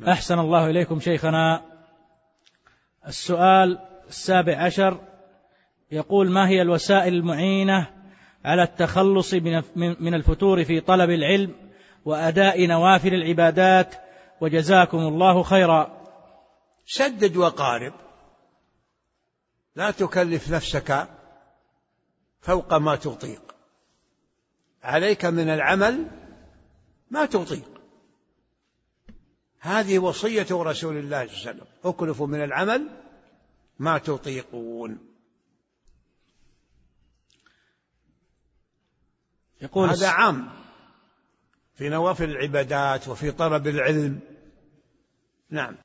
أحسن الله إليكم شيخنا. السؤال 17 يقول: ما هي الوسائل المعينة على التخلص من الفتور في طلب العلم وأداء نوافل العبادات، وجزاكم الله خيرا؟ سدد وقارب، لا تكلف نفسك فوق ما تطيق، عليك من العمل ما تطيق. هذه وصية رسول الله صلى الله عليه وسلم: اكلفوا من العمل ما تطيقون. هذا عام في نوافل العبادات وفي طلب العلم. نعم.